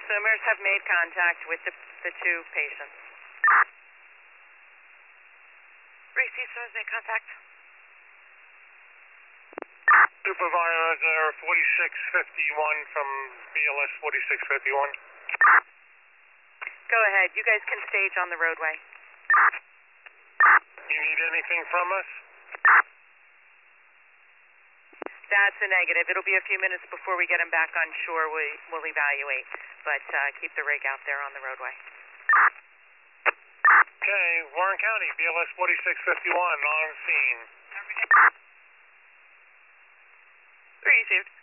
Swimmers have made contact with the two patients. Gracie, swimmers made contact. Supervisor 4651 from BLS 4651. Go ahead. You guys can stage on the roadway. You need anything from us? That's a negative. It'll be a few minutes before we get him back on shore. We'll evaluate, but keep the rig out there on the roadway. Okay, Warren County, BLS 4651 on scene. Received.